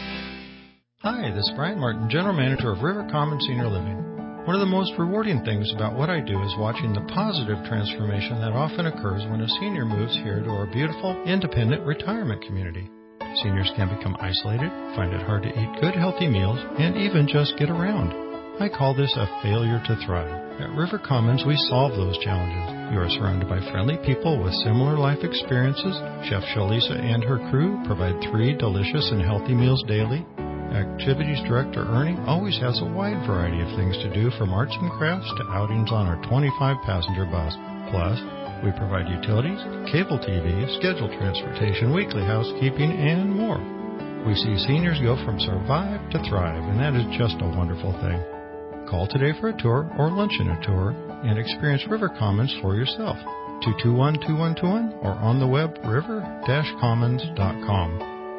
Hi, this is Brian Martin, General Manager of River Common Senior Living. One of the most rewarding things about what I do is watching the positive transformation that often occurs when a senior moves here to our beautiful, independent retirement community. Seniors can become isolated, find it hard to eat good, healthy meals, and even just get around. I call this a failure to thrive. At River Commons, we solve those challenges. You are surrounded by friendly people with similar life experiences. Chef Shalisa and her crew provide three delicious and healthy meals daily. Activities Director Ernie always has a wide variety of things to do, from arts and crafts to outings on our twenty-five passenger bus. Plus, we provide utilities, cable T V, scheduled transportation, weekly housekeeping, and more. We see seniors go from survive to thrive, and that is just a wonderful thing. Call today for a tour or luncheon a tour and experience River Commons for yourself. two two one, two one two one or on the web river dash commons dot com.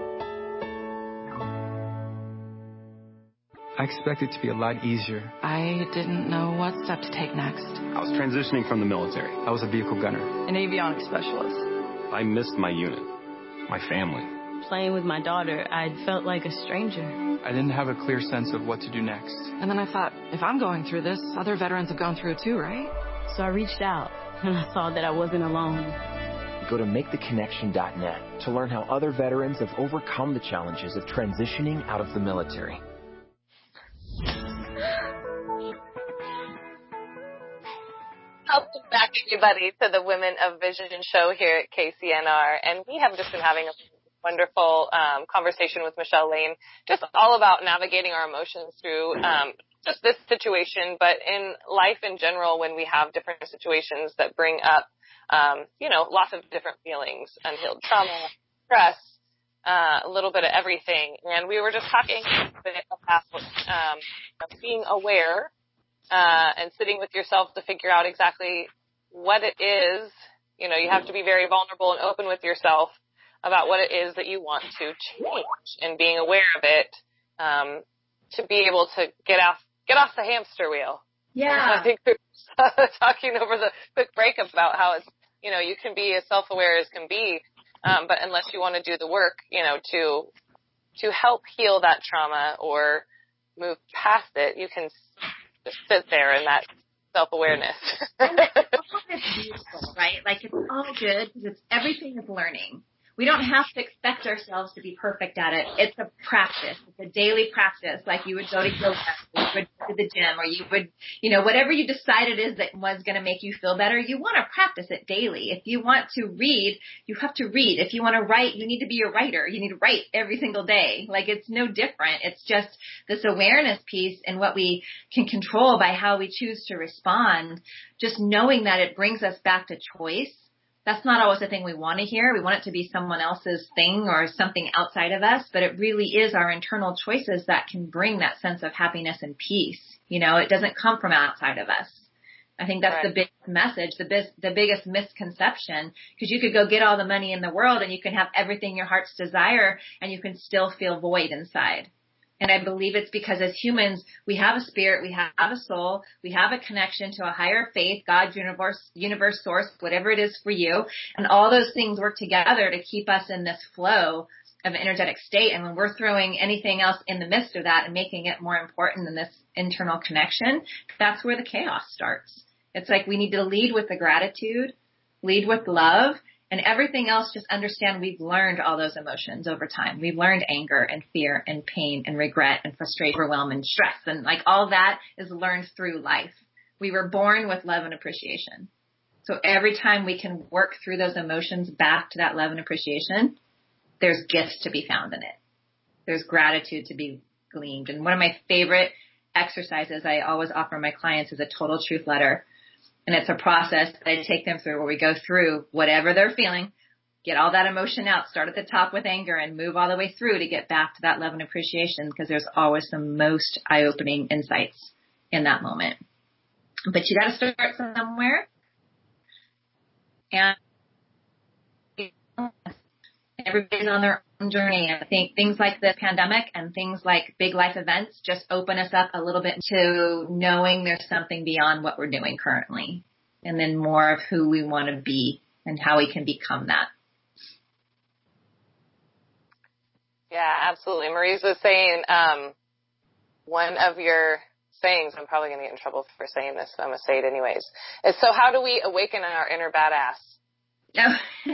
I expected it to be a lot easier. I didn't know what step to take next. I was transitioning from the military. I was a vehicle gunner. An avionics specialist. I missed my unit, my family. Playing with my daughter, I'd felt like a stranger. I didn't have a clear sense of what to do next. And then I thought, if I'm going through this, other veterans have gone through it too, right? So I reached out, and I saw that I wasn't alone. Go to make the connection dot net to learn how other veterans have overcome the challenges of transitioning out of the military. Welcome back, everybody, to the Women of Vision show here at K C N R. And we have just been having a wonderful um, conversation with Michelle Lane, just all about navigating our emotions through um, just this situation, but in life in general, when we have different situations that bring up, um, you know, lots of different feelings, unhealed trauma, stress, uh, a little bit of everything. And we were just talking a bit about um, being aware Uh, and sitting with yourself to figure out exactly what it is. You know, you have to be very vulnerable and open with yourself about what it is that you want to change, and being aware of it, um, to be able to get off, get off the hamster wheel. Yeah. I think we were talking over the quick break about how it's, you know, you can be as self-aware as can be, um, but unless you want to do the work, you know, to, to help heal that trauma or move past it, you can just sit there in that self-awareness. It's beautiful, right? Like, it's all good because it's, everything is learning. We don't have to expect ourselves to be perfect at it. It's a practice. It's a daily practice. Like, you would go to yoga, or you would go to the gym, or you would, you know, whatever you decided is that was going to make you feel better, you want to practice it daily. If you want to read, you have to read. If you want to write, you need to be a writer. You need to write every single day. Like, it's no different. It's just this awareness piece and what we can control by how we choose to respond, just knowing that it brings us back to choice. That's not always the thing we want to hear. We want it to be someone else's thing or something outside of us, but it really is our internal choices that can bring that sense of happiness and peace. You know, it doesn't come from outside of us. I think that's right. The big message, the, bis- the biggest misconception, because you could go get all the money in the world and you can have everything your heart's desire and you can still feel void inside. And I believe it's because as humans, we have a spirit, we have a soul, we have a connection to a higher faith, God, universe, universe, source, whatever it is for you. And all those things work together to keep us in this flow of an energetic state. And when we're throwing anything else in the midst of that and making it more important than this internal connection, that's where the chaos starts. It's like we need to lead with the gratitude, lead with love, and everything else, just understand we've learned all those emotions over time. We've learned anger and fear and pain and regret and frustration, overwhelm and stress. And like all that is learned through life. We were born with love and appreciation. So every time we can work through those emotions back to that love and appreciation, there's gifts to be found in it. There's gratitude to be gleaned. And one of my favorite exercises I always offer my clients is a total truth letter. And it's a process that I take them through where we go through whatever they're feeling, get all that emotion out, start at the top with anger and move all the way through to get back to that love and appreciation, because there's always the most eye-opening insights in that moment. But you got to start somewhere. And everybody's on their own journey. And I think things like the pandemic and things like big life events just open us up a little bit to knowing there's something beyond what we're doing currently, and then more of who we want to be and how we can become that. Yeah, absolutely. Maurice was saying um, one of your sayings, I'm probably going to get in trouble for saying this, but I'm going to say it anyways, is, so how do we awaken our inner badass? Oh.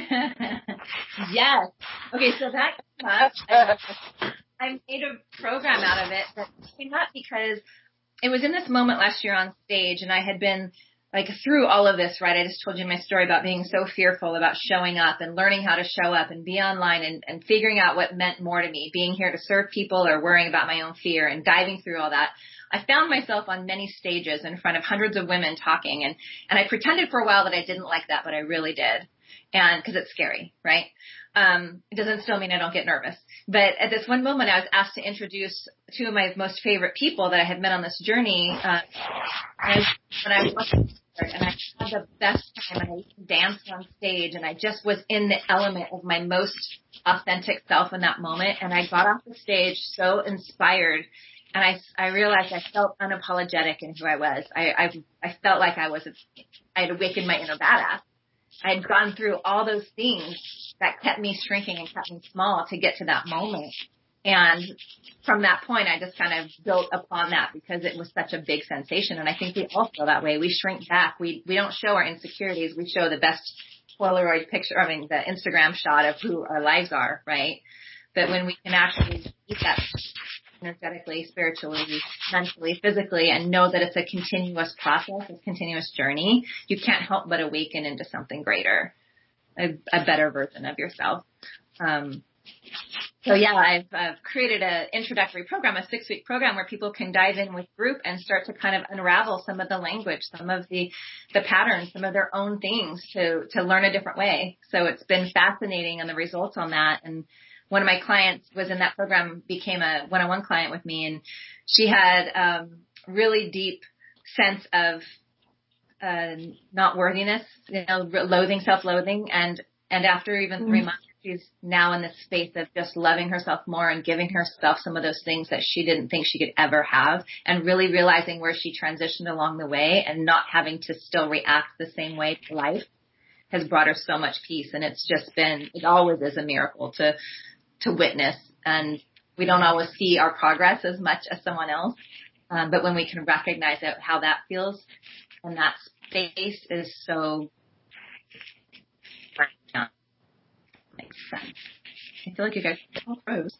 Yes. Okay, so that came up. I, I made a program out of it that came up because it was in this moment last year on stage, and I had been like through all of this, right? I just told you my story about being so fearful about showing up and learning how to show up and be online and, and figuring out what meant more to me, being here to serve people or worrying about my own fear and diving through all that. I found myself on many stages in front of hundreds of women talking, and, and I pretended for a while that I didn't like that, but I really did. And because it's scary, right? Um, it doesn't still mean I don't get nervous. But at this one moment, I was asked to introduce two of my most favorite people that I had met on this journey. Uh, I, when I was and I had the best time, and I danced on stage, and I just was in the element of my most authentic self in that moment. And I got off the stage so inspired, and I, I realized I felt unapologetic in who I was. I, I, I felt like I was, I had awakened my inner badass. I had gone through all those things that kept me shrinking and kept me small to get to that moment. And from that point, I just kind of built upon that because it was such a big sensation. And I think we all feel that way. We shrink back. We we don't show our insecurities. We show the best Polaroid picture, I mean, the Instagram shot of who our lives are, right? But when we can actually eat that energetically, spiritually, mentally, physically, and know that it's a continuous process, a continuous journey, you can't help but awaken into something greater, a, a better version of yourself. Um, so yeah, I've, I've created an introductory program, a six-week program where people can dive in with group and start to kind of unravel some of the language, some of the, the patterns, some of their own things to, to learn a different way. So it's been fascinating, and the results on that. And one of my clients was in that program, became a one-on-one client with me, and she had um, really deep sense of uh, not worthiness, you know, loathing, self-loathing, and and after even three months, she's now in this space of just loving herself more and giving herself some of those things that she didn't think she could ever have, and really realizing where she transitioned along the way and not having to still react the same way to life has brought her so much peace. And it's just been, it always is a miracle to to witness, and we don't always see our progress as much as someone else. Um, but when we can recognize it, how that feels, and that space is so, yeah, makes sense. I feel like you guys all froze.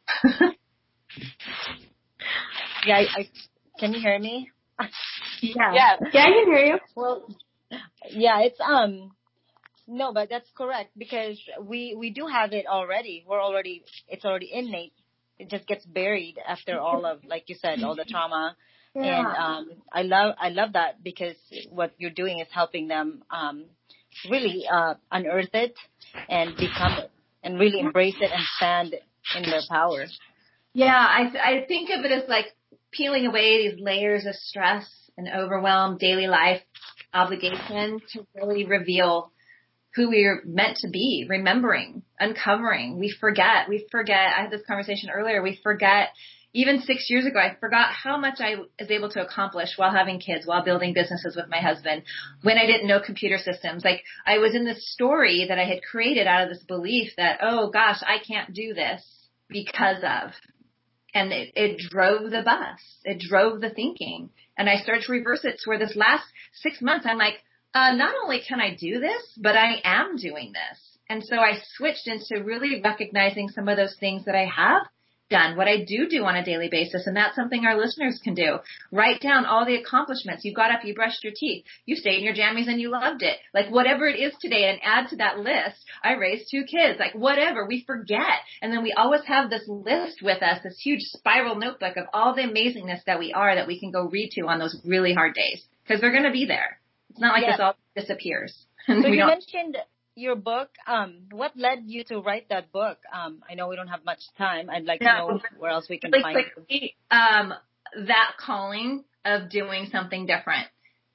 Yeah, I, I, can you hear me? Yeah. Yeah. Yeah, I can hear you. Well, yeah, it's, um, no, but that's correct, because we, we do have it already. We're already, it's already innate. It just gets buried after all of, like you said, all the trauma. Yeah. And, um, I love, I love that, because what you're doing is helping them, um, really, uh, unearth it and become it and really embrace it and stand in their power. Yeah. I, I think of it as like peeling away these layers of stress and overwhelm, daily life obligation to really reveal who we're meant to be, remembering, uncovering. We forget, we forget. I had this conversation earlier. We forget even six years ago, I forgot how much I was able to accomplish while having kids, while building businesses with my husband, when I didn't know computer systems. Like, I was in this story that I had created out of this belief that, oh gosh, I can't do this because of. And it, it drove the bus. It drove the thinking. And I started to reverse it to where this last six months, I'm like, uh, not only can I do this, but I am doing this. And so I switched into really recognizing some of those things that I have done, what I do do on a daily basis. And that's something our listeners can do. Write down all the accomplishments. You got up, you brushed your teeth, you stayed in your jammies and you loved it. Like, whatever it is today, and add to that list, I raised two kids, like whatever, we forget. And then we always have this list with us, this huge spiral notebook of all the amazingness that we are that we can go read to on those really hard days, because they're going to be there. It's not like yes. this all disappears. So we you don't... mentioned your book. Um, what led you to write that book? Um, I know we don't have much time. I'd like to no, know where else we can really find quickly, um, that calling of doing something different.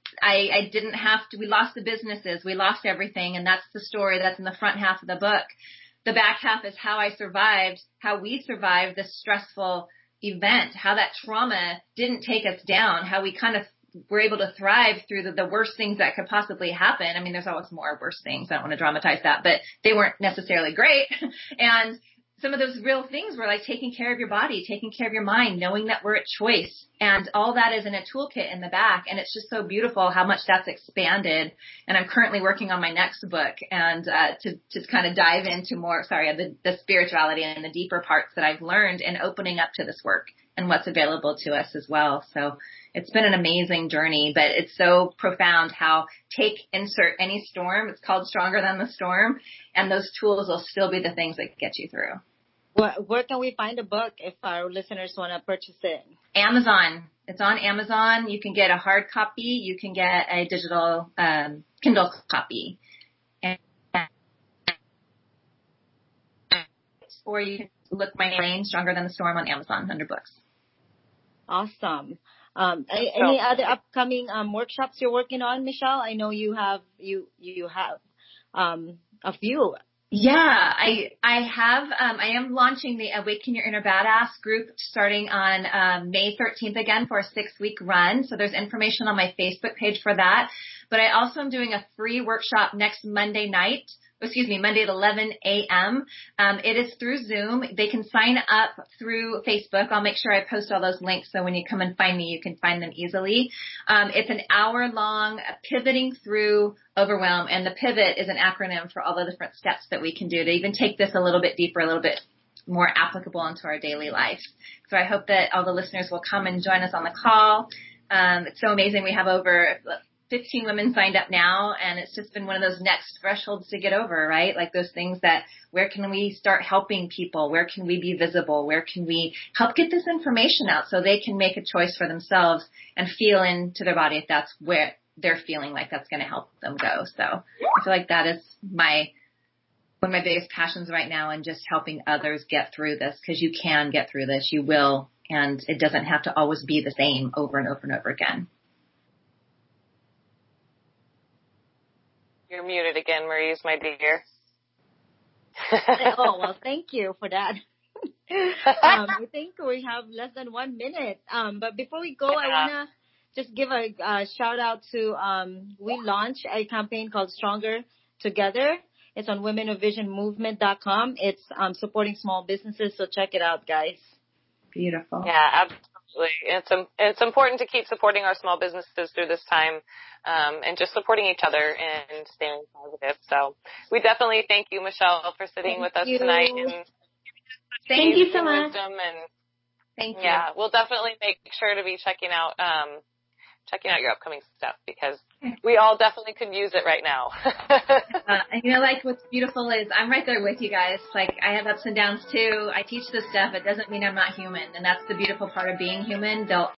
I, I didn't have to, we lost the businesses, we lost everything, and that's the story that's in the front half of the book. The back half is how I survived, how we survived this stressful event, how that trauma didn't take us down, how we kind of were able to thrive through the, the worst things that could possibly happen. I mean, there's always more worse things. I don't want to dramatize that, but they weren't necessarily great. And some of those real things were like taking care of your body, taking care of your mind, knowing that we're at choice. And all that is in a toolkit in the back. And it's just so beautiful how much that's expanded. And I'm currently working on my next book, and uh, to, to kind of dive into more, sorry, the, the spirituality and the deeper parts that I've learned in opening up to this work and what's available to us as well. So it's been an amazing journey, but it's so profound how take, insert any storm. It's called Stronger Than the Storm. And those tools will still be the things that get you through. Where, where can we find a book if our listeners want to purchase it? Amazon. It's on Amazon. You can get a hard copy. You can get a digital um, Kindle copy. And, or you can look my name, Stronger Than the Storm, on Amazon under books. Awesome. Um, any other upcoming um, workshops you're working on, Michelle? I know you have you you have um, a few. Yeah, I I have. Um, I am launching the Awaken Your Inner Badass group starting on um, May thirteenth again for a six-week run. So there's information on my Facebook page for that. But I also am doing a free workshop next Monday night. Excuse me, Monday at eleven a.m. Um, it is through Zoom. They can sign up through Facebook. I'll make sure I post all those links so when you come and find me, you can find them easily. Um, it's an hour-long pivoting through overwhelm, and the pivot is an acronym for all the different steps that we can do to even take this a little bit deeper, a little bit more applicable into our daily life. So I hope that all the listeners will come and join us on the call. Um, it's so amazing. We have over fifteen women signed up now, and it's just been one of those next thresholds to get over, right? Like those things that, where can we start helping people? Where can we be visible? Where can we help get this information out so they can make a choice for themselves and feel into their body if that's where they're feeling like that's going to help them go. So I feel like that is my, one of my biggest passions right now, and just helping others get through this, because you can get through this. You will, and it doesn't have to always be the same over and over and over again. You're muted again, Maurice, my dear. Oh, well, thank you for that. um, I think we have less than one minute. Um, but before we go, I want to just give a uh, shout out to, um, we launched a campaign called Stronger Together. It's on women of vision movement dot com. It's um, supporting small businesses, so check it out, guys. Beautiful. Yeah, absolutely. It's um, it's important to keep supporting our small businesses through this time, um, and just supporting each other and staying positive. So we definitely thank you, Michelle, for sitting thank with us you. tonight. And thank you so much. Wisdom and, thank you. Yeah, we'll definitely make sure to be checking out um, checking out your upcoming stuff, because we all definitely could use it right now. uh, and you know, like what's beautiful is I'm right there with you guys. Like, I have ups and downs too. I teach this stuff. It doesn't mean I'm not human. And that's the beautiful part of being human. They'll